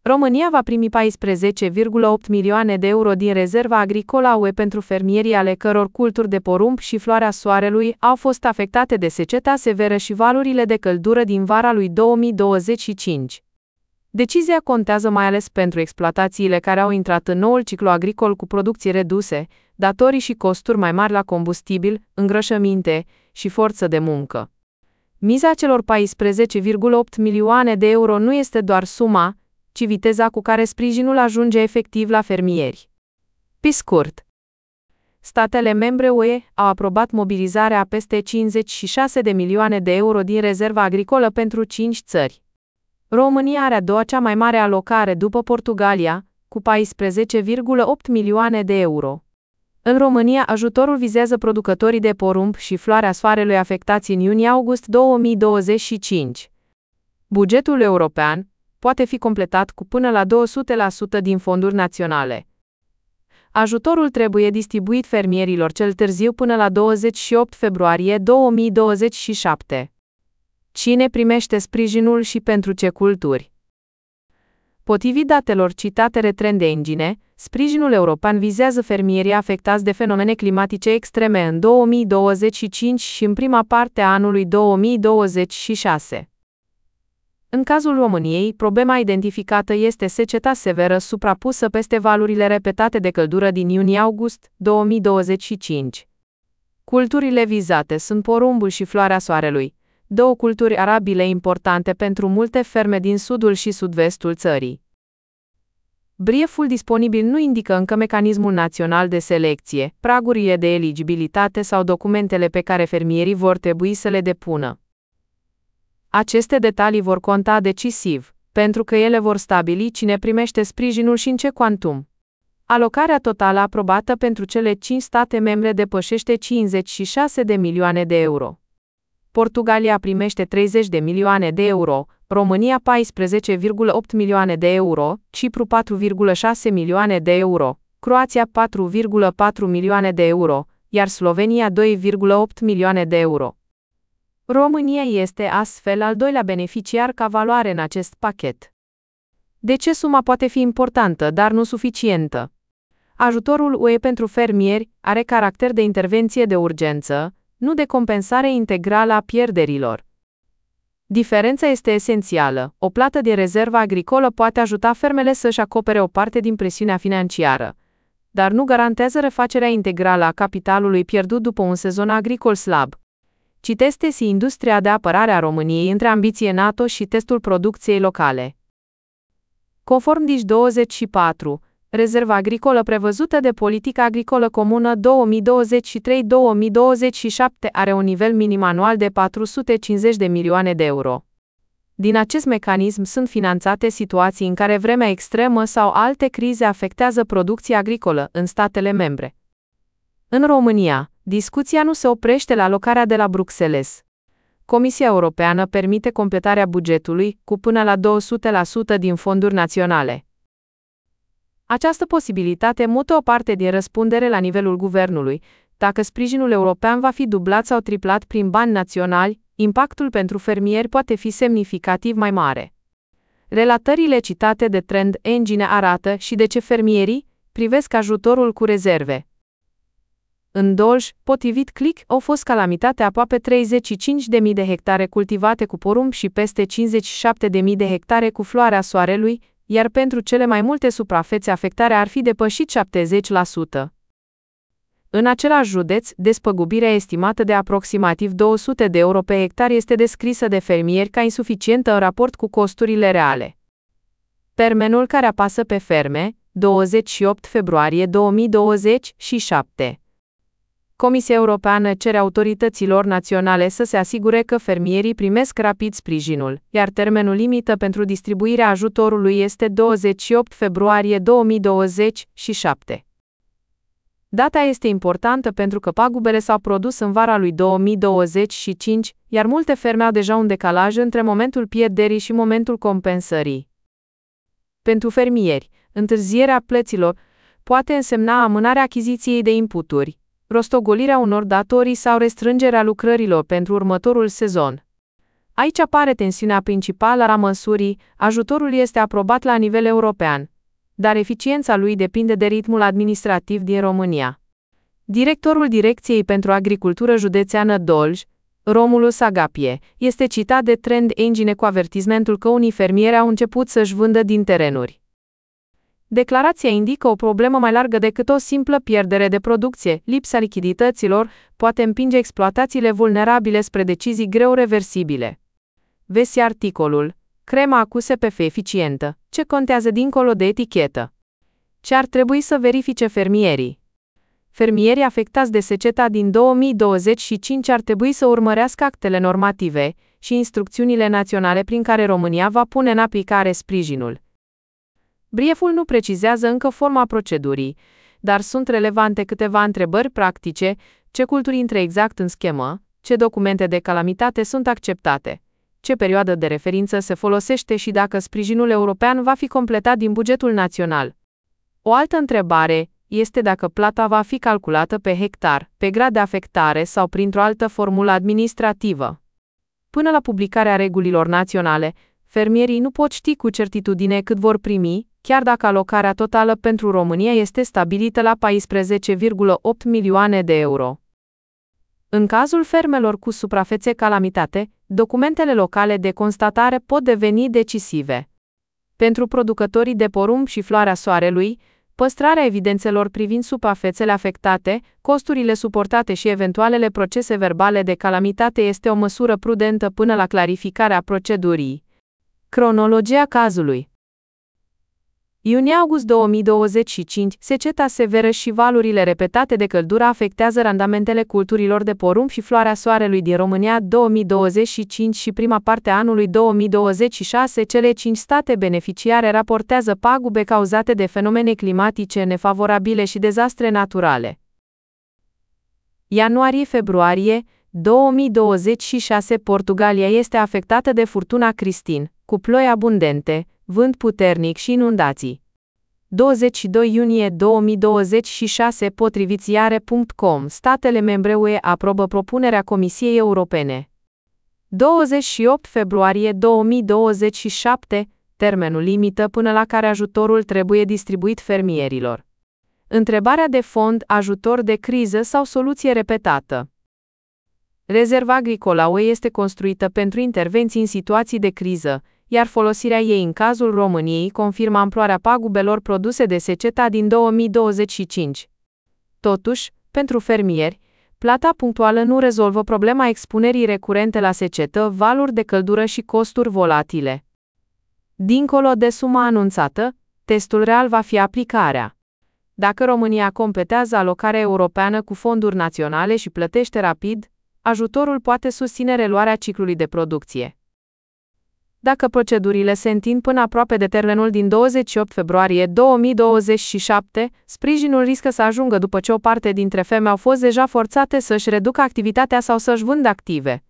România va primi 14,8 milioane de euro din rezerva agricolă a UE pentru fermierii ale căror culturi de porumb și floarea soarelui au fost afectate de seceta severă și valurile de căldură din vara lui 2025. Decizia contează mai ales pentru exploatațiile care au intrat în noul ciclu agricol cu producții reduse, datorii și costuri mai mari la combustibil, îngrășăminte și forță de muncă. Miza celor 14,8 milioane de euro nu este doar suma, ci viteza cu care sprijinul ajunge efectiv la fermieri. Pe scurt, statele membre UE au aprobat mobilizarea a peste 56 de milioane de euro din rezerva agricolă pentru 5 țări. România are a doua cea mai mare alocare după Portugalia, cu 14,8 milioane de euro. În România, ajutorul vizează producătorii de porumb și floarea soarelui afectați în iunie-august 2025. Bugetul european poate fi completat cu până la 200% din fonduri naționale. Ajutorul trebuie distribuit fermierilor cel târziu până la 28 februarie 2027. Cine primește sprijinul și pentru ce culturi? Potrivit datelor citate Trend Engine, sprijinul european vizează fermierii afectați de fenomene climatice extreme în 2025 și în prima parte a anului 2026. În cazul României, problema identificată este seceta severă suprapusă peste valurile repetate de căldură din iunie-august 2025. Culturile vizate sunt porumbul și floarea soarelui, două culturi arabile importante pentru multe ferme din sudul și sud-vestul țării. Brieful disponibil nu indică încă mecanismul național de selecție, pragurile de eligibilitate sau documentele pe care fermierii vor trebui să le depună. Aceste detalii vor conta decisiv, pentru că ele vor stabili cine primește sprijinul și în ce cuantum. Alocarea totală aprobată pentru cele 5 state membre depășește 56 de milioane de euro. Portugalia primește 30 de milioane de euro, România 14,8 milioane de euro, Cipru 4,6 milioane de euro, Croația 4,4 milioane de euro, iar Slovenia 2,8 milioane de euro. România este astfel al doilea beneficiar ca valoare în acest pachet. De ce suma poate fi importantă, dar nu suficientă? Ajutorul UE pentru fermieri are caracter de intervenție de urgență, nu de compensare integrală a pierderilor. Diferența este esențială. O plată din rezerva agricolă poate ajuta fermele să-și acopere o parte din presiunea financiară, dar nu garantează refacerea integrală a capitalului pierdut după un sezon agricol slab. Citesc Industria de apărare a României între ambiție NATO și testul producției locale. Conform DIJ24, rezerva agricolă prevăzută de Politica Agricolă Comună 2023-2027 are un nivel minim anual de 450 de milioane de euro. Din acest mecanism sunt finanțate situații în care vremea extremă sau alte crize afectează producția agricolă în statele membre. În România, discuția nu se oprește la alocarea de la Bruxelles. Comisia Europeană permite completarea bugetului cu până la 200% din fonduri naționale. Această posibilitate mută o parte din răspundere la nivelul guvernului. Dacă sprijinul european va fi dublat sau triplat prin bani naționali, impactul pentru fermieri poate fi semnificativ mai mare. Relatările citate de Trend Engine arată și de ce fermierii privesc ajutorul cu rezerve. În Dolj, potrivit Click, au fost calamitate aproape 35.000 de hectare cultivate cu porumb și peste 57.000 de hectare cu floarea soarelui, iar pentru cele mai multe suprafețe afectarea ar fi depășit 70%. În același județ, despăgubirea estimată de aproximativ 200 de euro pe hectar este descrisă de fermieri ca insuficientă în raport cu costurile reale. Termenul care apasă pe ferme, 28 februarie 2027. Comisia Europeană cere autorităților naționale să se asigure că fermierii primesc rapid sprijinul, iar termenul limită pentru distribuirea ajutorului este 28 februarie 2027. Data este importantă pentru că pagubele s-au produs în vara lui 2025, iar multe ferme au deja un decalaj între momentul pierderii și momentul compensării. Pentru fermieri, întârzierea plăților poate însemna amânarea achiziției de inputuri, rostogolirea unor datorii sau restrângerea lucrărilor pentru următorul sezon. Aici apare tensiunea principală a măsurii, ajutorul este aprobat la nivel european, dar eficiența lui depinde de ritmul administrativ din România. Directorul Direcției pentru Agricultură Județeană Dolj, Romulus Agapie, este citat de Trend Engine cu avertismentul că unii fermieri au început să-și vândă din terenuri. Declarația indică o problemă mai largă decât o simplă pierdere de producție. Lipsa lichidităților poate împinge exploatațiile vulnerabile spre decizii greu reversibile. Vezi articolul Crema AcuSPF eficientă. Ce contează dincolo de etichetă? Ce ar trebui să verifice fermierii? Fermierii afectați de seceta din 2025 ar trebui să urmărească actele normative și instrucțiunile naționale prin care România va pune în aplicare sprijinul. Brieful nu precizează încă forma procedurii, dar sunt relevante câteva întrebări practice: ce culturi intră exact în schemă, ce documente de calamitate sunt acceptate, ce perioadă de referință se folosește și dacă sprijinul european va fi completat din bugetul național. O altă întrebare este dacă plata va fi calculată pe hectar, pe grad de afectare sau printr-o altă formulă administrativă. Până la publicarea regulilor naționale, fermierii nu pot ști cu certitudine cât vor primi, chiar dacă alocarea totală pentru România este stabilită la 14,8 milioane de euro. În cazul fermelor cu suprafețe calamitate, documentele locale de constatare pot deveni decisive. Pentru producătorii de porumb și floarea soarelui, păstrarea evidențelor privind suprafețele afectate, costurile suportate și eventualele procese verbale de calamitate este o măsură prudentă până la clarificarea procedurii. Cronologia cazului. Iunie-august 2025, seceta severă și valurile repetate de căldură afectează randamentele culturilor de porumb și floarea soarelui din România 2025 și prima parte a anului 2026. Cele 5 state beneficiare raportează pagube cauzate de fenomene climatice nefavorabile și dezastre naturale. Ianuarie-februarie 2026, Portugalia este afectată de furtuna Cristin, cu ploi abundente, vânt puternic și inundații. 22 iunie 2026, potrivit ziare.com, statele membre UE aprobă propunerea Comisiei Europene. 28 februarie 2027, termenul limită până la care ajutorul trebuie distribuit fermierilor. Întrebarea de fond: ajutor de criză sau soluție repetată? Rezerva agricolă a UE este construită pentru intervenții în situații de criză, iar folosirea ei în cazul României confirmă amploarea pagubelor produse de seceta din 2025. Totuși, pentru fermieri, plata punctuală nu rezolvă problema expunerii recurente la secetă, valuri de căldură și costuri volatile. Dincolo de suma anunțată, testul real va fi aplicarea. Dacă România completează alocarea europeană cu fonduri naționale și plătește rapid, ajutorul poate susține reluarea ciclului de producție. Dacă procedurile se întind până aproape de termenul din 28 februarie 2027, sprijinul riscă să ajungă după ce o parte dintre ferme au fost deja forțate să-și reducă activitatea sau să-și vândă active.